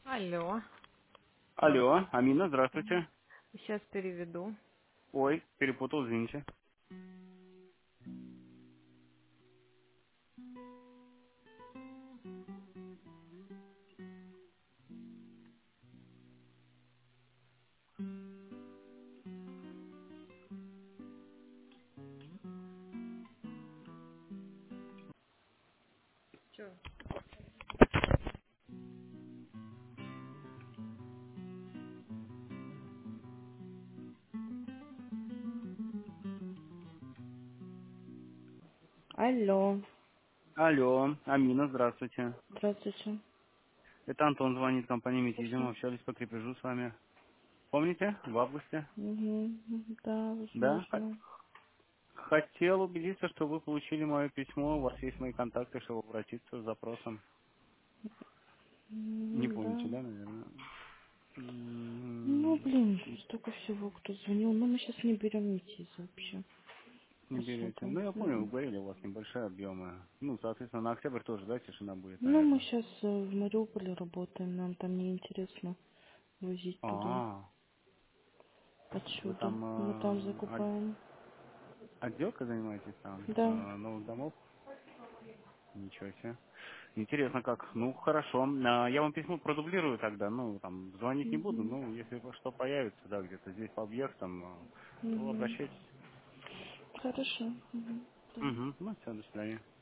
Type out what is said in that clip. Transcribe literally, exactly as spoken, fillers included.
Алло. Алло, Амина, здравствуйте. Сейчас переведу. Ой, перепутал, извините. Че? Алло. Алло, Амина, здравствуйте. Здравствуйте. Это Антон звонит, компания Метизм, Слушаю. общались по крепежу с вами. Помните, в августе? Угу. Да, Да? Х- возможно. Хотел убедиться, что вы получили мое письмо, у вас есть мои контакты, чтобы обратиться с запросом. Не М, помните, Да. да, наверное? Ну, М, блин, столько всего, кто звонил. Но мы сейчас не берем нитей вообще. Не берете. Особо. Ну, я понял, вы Мгм. говорили, у вас небольшие объемы. Ну, соответственно, на октябрь тоже, да, тишина будет, Ну, мы наверное. сейчас в Мариуполе работаем. Нам там неинтересно возить туда. А, вы Отсюда. там Мы там э, от- закупаем. отделкой занимаетесь там, Да. э, новых домов? Ничего себе. Интересно как. Ну, хорошо. А, Я вам письмо продублирую тогда. Ну, там, звонить не буду. Угу. Ну, если что появится, да, где-то здесь по объектам, э, то Угу. обращайтесь. Хорошо. Угу. Да. Угу. Ну, все, до свидания.